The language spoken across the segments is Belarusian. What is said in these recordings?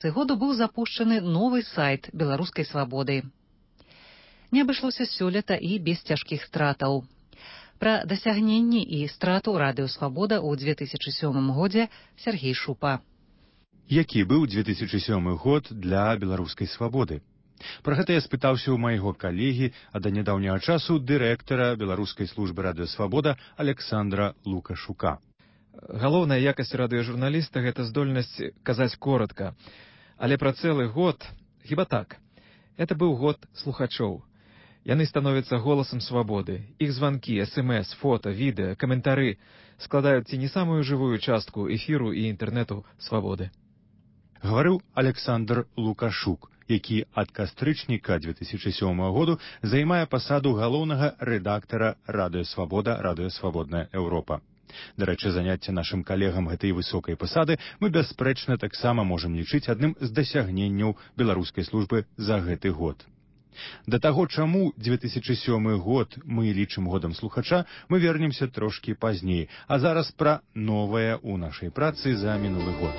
напрыканцы году быў запушчаны новы сайт беларускай свабоды. Не абышлося сёлета і без цяжкіх стратаў. Пра дасягненні і страту радыё «Свабода» ў 2007 годзе Сергей Шупа. Які быў 2007 год для беларускай свабоды? Пра гэта я спытаўся ў майго калегі, а да нядаўняга часу дырэктара беларускай службы радыё «Свабода» Александра Лукашука. Галоўная якасць радыёжурналіста – гэта здольнасць казаць коратка. Але пра цэлы год, хіба так. Это быў год слухачоў. Яны становяцца голасам свабоды. Іх званкі, СМС, фота, відэа, каментары складаюць ці не самую жывую частку эфіру і інтэрнэту свабоды. Гаварыў Александр Лукашук, які ад кастрычніка 2007 году займае пасаду галоўнага рэдактара радыё «Свабода», радыё «Свабодная Еўропа». Дарэчы, заняцце нашым калегам гэтай высокай пасады мы бясспрэчна таксама можам лічыць адным з дасягненняў беларускай службы за гэты год. Да таго, чаму 2007 год мы лічым годам слухача, мы вернемся трошкі пазней, а зараз пра новае ў нашай працы за мінулы год.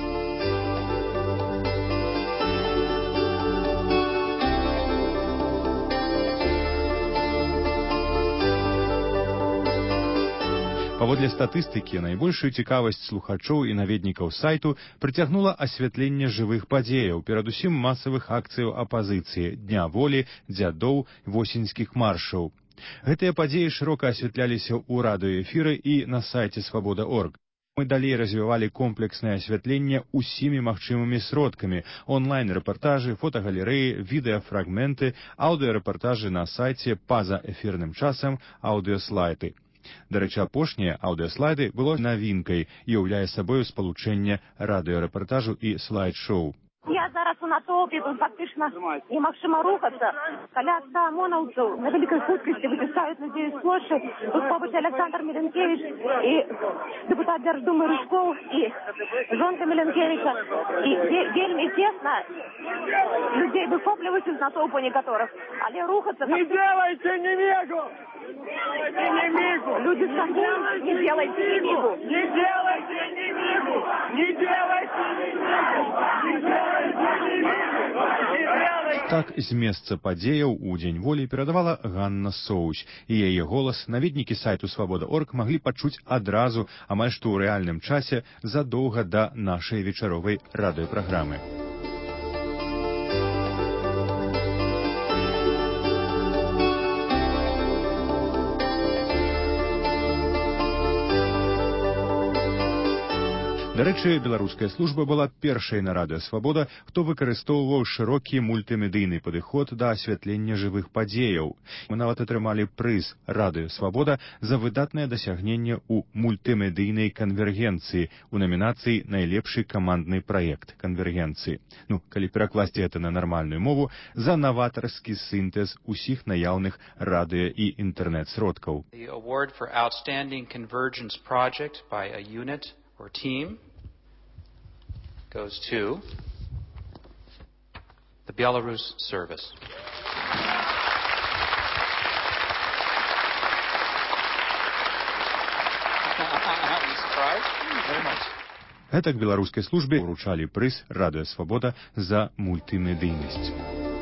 Паводле статыстыкі, найбольшую цікавасць слухачоў і наведнікаў сайту прыцягнула асвятленне жывых падзеяў, перадусім масавых акцыяў апазіцыі, Дня волі, дзядоў, восеньскіх маршаў. Гэтыя падзеі шырока асвятляліся ў радыёэфіры і на сайце «Свабода.орг». Мы далей развівалі комплекснае асвятленне усімі магчымымі сродкамі: онлайн-рэпартажы, фотагалерэі, відэафрагменты, аўдыарэпартажы на сайце, па-за эфірным часам, аўдыаслайды. Дарэчы, апошнія аўдыаслайды было навінкай і ўяўляе сабою спалучэнне радыёрэпартажу і слайд-шоу. Я зараз у натоўпе, тут фактычна немагчыма рухацца. Каля 100 ОМОНаўцаў на вялікай хуткасці выцісаюць людзей з плошчы. Тут побач Александр Міленкевіч і дэпутат Дзярждумы Рыжкоў і жонка Міленкевіча. І вельмі цесна людзей выхопліваюць з натоўпу некаторых. Але рухацца... Не делайте немигу! Люди скандируют, не делайте немигу! Не делайте немигу! Не делайте немигу! Так з месца падзеяў у Дзень волі перадавала Ганна Соусь, і яе голас наведнікі сайту «Свабода.орг» маглі пачуць адразу, амаль што ў рэальным часе, задоўга да нашай вечаровай радыёпраграмы. Дарэчы, беларуская служба была першай на радыё «Свабода», хто выкарыстоўваў шырокі мультымедыйны падыход да асвятлення жывых падзеяў. Мы нават атрымалі прыз «Радыё «Свабода» за выдатнае дасягненне ў мультымедыйнай канвергенцыі у намінацыі «Найлепшы камандны праект канвергенцыі». Калі перакласці гэта на нармальную мову, за наватарскі сінтэз усіх наяўных радыё і інтэрнэт-сродкаў. The award for outstanding convergence project by a unit or team goes to the Belarus service. Гэтак беларускай службе ўручалі прыз «Радыё «Свабода» за мультымедыйнасць.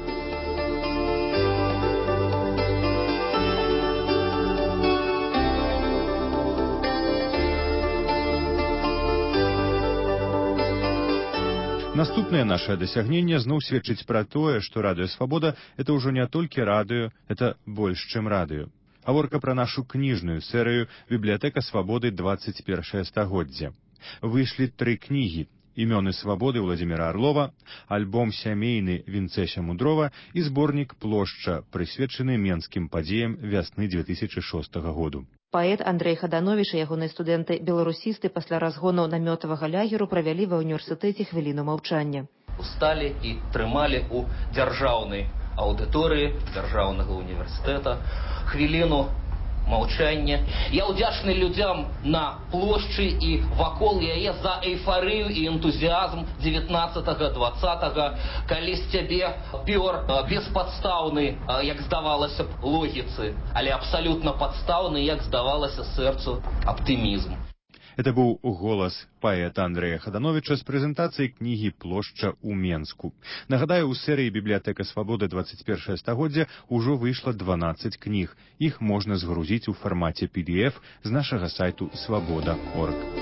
Наступнае нашае дасягненне зноў сведчыць пра тое, што радыё «Свабода» — это ўжо не толькі радыё, это больш, чым радыё. Гаворка пра нашу кніжную серыю «Бібліятэка свабоды 21 стагоддзя». Выйшлі 3 кнігі: «Імёны свабоды» Владзіміра Арлова, альбом сямейны Вінцэся Мудрова і зборнік «Плошча», прысвечаны менскім падзеям вясны 2006 году. Паэт Андрэй Хадановіч і ягоныя студэнты-беларусісты пасля разгону намётавага лягеру правялі ва ўніверсітэце хвіліну маўчання. Усталі і трымалі ў дзяржаўнай аўдыторыі дзяржаўнага універсітэта хвіліну маўчання. Я ўдзячны людзям на плошчы і вакол яе за эйфарыю і энтузіазм 19-20, калі з цябе пёр беспадстаўны, як здавалася б, логіцы, але абсалютна падстаўны, як здавалася сэрцу, аптымізм. Это быў голас паэта Андрэя Хадановіча з прэзентацыяй кнігі «Плошча ў Менску». Нагадаю, у серыі «Бібліятэка свабоды 21 стагоддзя» ужо выйшла 12 кніг. Іх можна згрузіць у фармаце PDF з нашага сайту свабода.орг.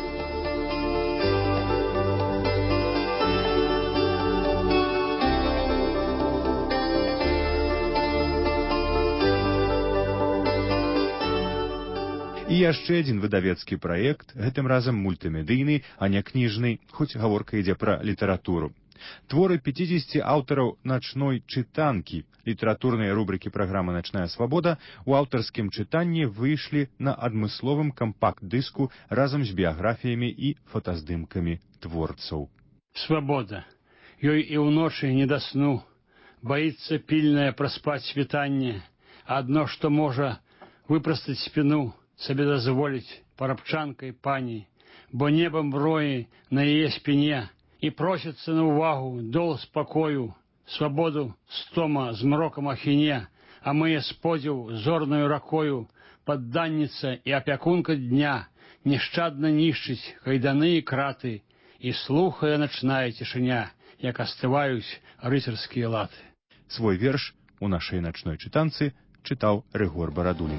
І яшчэ адзін выдавецкі праект, гэтым разам мультымедыйны, а не кніжны, хоць гаворка ідзе пра літаратуру. Творы 50 аўтараў начной чытанкі, літаратурныя рубрыкі праграмы «Начная свабода» у аўтарскім чытанні выйшлі на адмысловым кампакт-дыску разам з біяграфіямі і фотаздымкамі творцаў. Свабода. Ёй і ўночы не да сну. Баіцца пільнае праспаць світанне. Адно, што можа выпрастаць спіну, сабе дазволіць парабчанкай пані, бо небам броі на яе спіне, і просіцца на ўвагу дол спакою, свабоду стома змрокам ахіне, а мые сподзіў зорнаю ракою, падданніца і апякунка дня, нешчадна нішчыць кайданы і краты, і слухае начная цішыня, як астываюць рыцарскія латы. Свой верш у нашай начной чытанцы чытаў Рыгор Барадулін.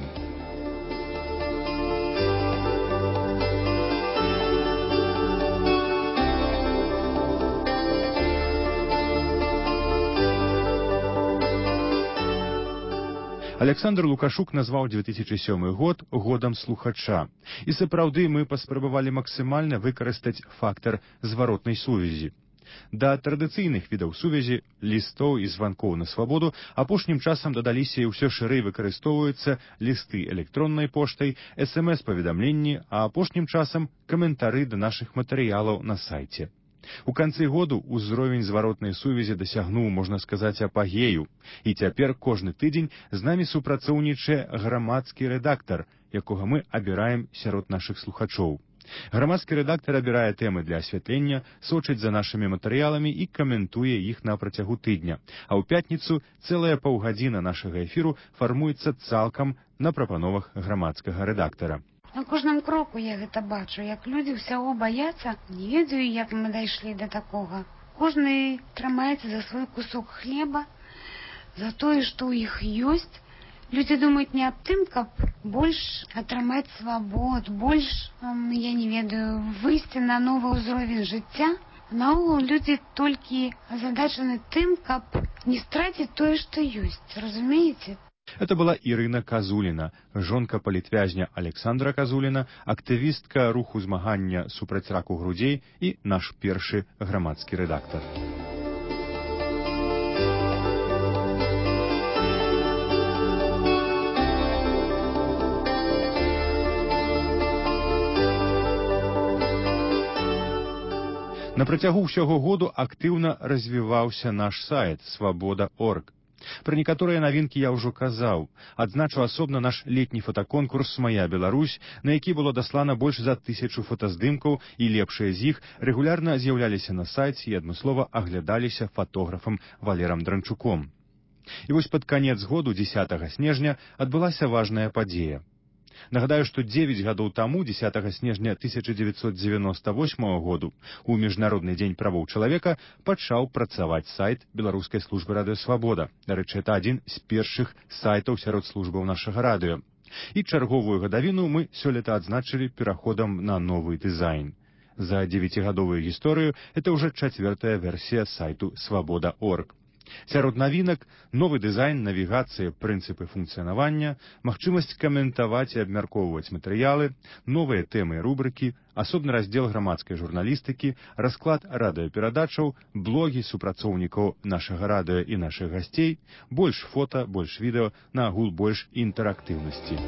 Александр Лукашук назваў 2007 год годам слухача. І сапраўды мы паспрабавалі максімальна выкарыстаць фактар зваротнай сувязі. Да традыцыйных відаў сувязі, лістоў і званкоў на свабоду апошнім часам дадаліся і ўсё шырэй выкарыстоўваюцца лісты электроннай поштай, СМС-паведамленні, а апошнім часам каментары да нашых матэрыялаў на сайце. У канцы году ўзровень зваротнай сувязі дасягнуў, можна сказаць, апагею. І цяпер кожны тыдзень з намі супрацоўнічае грамадскі рэдактар, якога мы абіраем сярод нашых слухачоў. Грамадскі рэдактар абірае тэмы для асвятлення, сочыць за нашымі матэрыяламі і каментуе іх на працягу тыдня. А ў пятніцу цэлая паўгадзіна нашага эфіру фармуецца цалкам на прапановах грамадскага рэдактара. На кожным кроку я гэта бачу, як людзі ўсяго баяцца, не ведаю, як мы дайшлі да такога. Кожны трымаецца за свой кусок хлеба, за тое, што ў іх ёсць. Людзі думаюць не аб тым, каб больш атрымаць свабод, больш, я не ведаю, выйсці на новы ўзровень жыцця. Наогул людзі толькі азадачаны тым, каб не страціць тое, што ёсць. Разумееце? Это была Ірына Казуліна, жонка палітвязня Александра Казуліна, актывістка руху змагання супраць раку грудзей і наш першы грамадскі рэдактар. На працягу ўсяго году актыўна развіваўся наш сайт «Свабода.орг». Пра некаторыя навінкі я ўжо казаў. Адзначу асобна наш летні фотаконкурс «Мая Беларусь», на які было даслана больш за 1000 фотаздымкаў, і лепшыя з іх рэгулярна з'яўляліся на сайце і адмыслова аглядаліся фотографам Валерам Дранчуком. І вось пад канец году, 10 снежня, адбылася важная падзея. Нагадаю, што 9 гадоў таму, 10 снежня 1998 году, у Міжнародны дзень правоў чалавека пачаў працаваць сайт Беларускай службы радыёсвабода. Дарэчы, это адзін з першых сайтаў сярод службаў нашага радыё. І чарговую гадавіну мы сёлета адзначылі пераходам на новы дызайн. За 9гадовую гісторыю это ўжо 4-я версія сайту «Свабода.орг». Сярод навінак новы дызайн, навігацыя, прынцыпы функцыянавання, магчымасць каментаваць і абмяркоўваць матэрыялы, новыя тэмы і рубрыкі, асобны раздзел грамадскай журналістыкі, расклад радыёперадачаў, блогі супрацоўнікаў нашага радыё і нашых гасцей, больш фота, больш відэо, наагул больш інтэрактыўнасці.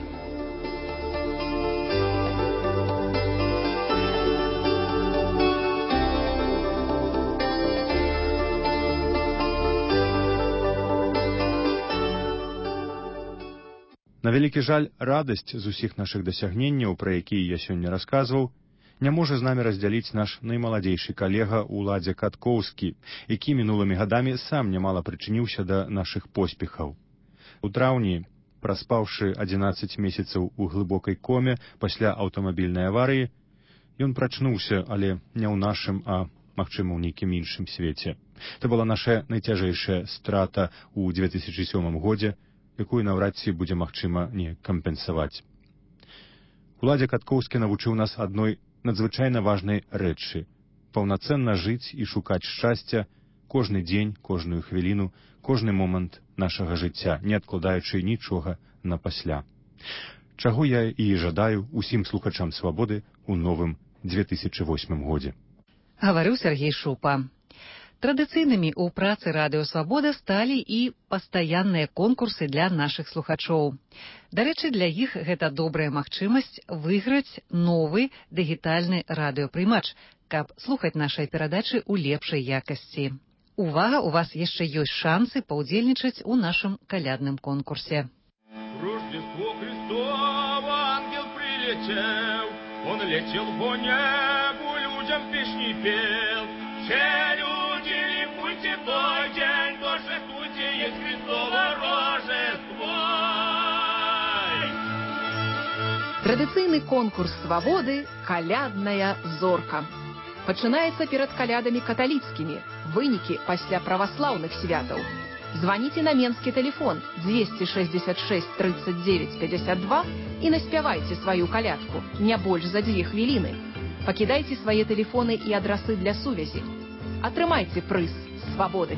На вялікі жаль, радасць з усіх нашых дасягненняў, пра якія я сёння расказваў, не можа з намі раздзяліць наш наймаладзейшы калега Уладзя Каткоўскі, які мінулымі гадамі сам нямала прычыніўся да нашых поспехаў. У траўні, праспаўшы 11 месяцаў у глыбокай коме пасля аўтамабільнай аварыі, Ён прачнуўся, але не ў нашым, а, магчыма, у нейкім іншым свеце. Это была наша найцяжэйшая страта ў 2007 годзе, якую наўрад ці будзе магчыма не кампенсаваць. Уладзя Каткоўскі навучыў нас адной надзвычайна важнай рэчы — паўнацэнна жыць і шукаць шчасця кожны дзень, кожную хвіліну, кожны момант нашага жыцця, не адкладаючы нічога на пасля. Чаго я і жадаю усім слухачам свабоды ў новым 2008 годзе. Гаварыў Сергей Шупа. Традыцыйнымі ў працы радыё «Свабода» сталі і пастаянныя конкурсы для нашых слухачоў. Дарэчы, для іх гэта добрая магчымасць выйграць новы дыгітальны радыёпрымач, каб слухаць нашыя перадачы ў лепшай якасці. Увага, у вас яшчэ ёсць шансы паўдзельнічаць у нашым калядным конкурсе. Рождество Христово, ангел прилетел, он летел по небу, людям песни пел. Все люди ликуйте той день, торжествуйте, есть Христово Рождество. Традыцыйны конкурс свабоды «Калядная зорка». Пачынаецца перад калядамі каталіцкімі, вынікі пасля праваслаўных святаў. Званіце на менскі тэлефон 266 39 52 і наспявайце сваю калядку, не больш за 2 хвіліны. Пакідайце свае тэлефоны і адрасы для сувязі. Атрымайце прыз свабоды.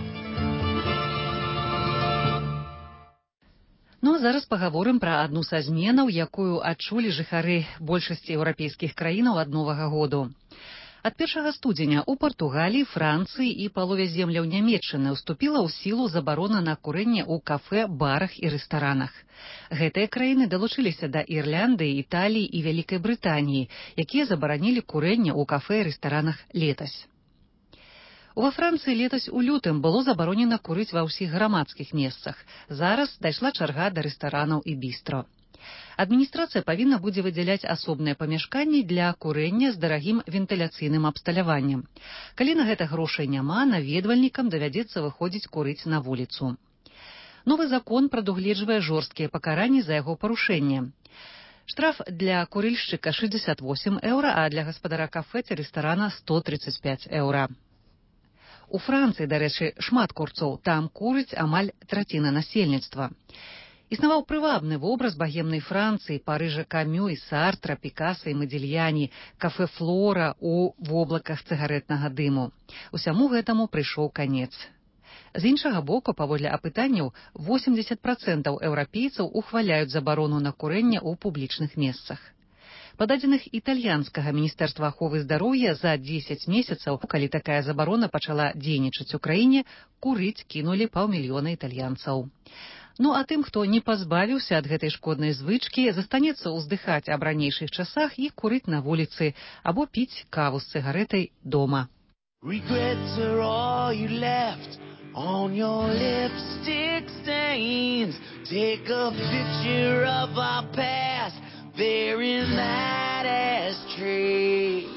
Ну, зараз пагаворым пра адну са зменаў, якую адчулі жыхары большасці еўрапейскіх краінаў ад Новага году. Ад 1 студзеня ў Партугаліі, Францыі і палове земляў Нямецчыны ўступіла ў сілу забарона на курэнне ў кафэ, барах і рэстаранах. Гэтыя краіны далучыліся да Ірландыі, Італіі і Вялікай Брытаніі, якія забаранілі курэнне ў кафэ і рэстаранах летась. Ува Францыі летась у лютым было забаронена курыць ва ўсіх грамадскіх месцах. Зараз дайшла чарга да рэстаранаў і бістро. Адміністрацыя павінна будзе выдзяляць асобныя памяшканні для курэння з дарагім вентыляцыйным абсталяваннем. Калі на гэта грошай няма, наведвальнікам давядзецца выходзіць курыць на вуліцу. Новы закон прадугледжвае жорсткія пакаранні за яго парушэнне. Штраф для курыльшчыка 68 еўра, а для гаспадара кафэ ці рэстарана 135 еўра. У Францыі, дарэчы, шмат курцоў, там курыць амаль траціна насельніцтва. Існаваў прывабны вобраз багемнай Францыі, Парыжа Камю і Сартра, Пікаса і Мадзільяні, кафэ Флора ў воблаках цыгарэтнага дыму. Усяму гэтаму прыйшоў канец. З іншага боку, паводле апытанняў, 80% еўрапейцаў ухваляюць забарону на курэнне ў публічных месцах. Па дадзеных італьянскага міністэрства аховы здароўя, за 10 месяцаў, калі такая забарона пачала дзейнічаць у краіне, курыць кінулі 500 000 італьянцаў. Ну а тым, хто не пазбавіўся ад гэтай шкоднай звычкі, застанецца ўздыхаць аб ранейшых часах і курыць на вуліцы або піць каву з цыгарэтай дома. Regrets are all you left on your lipstick stains. Take a picture of our past there in that ashtray.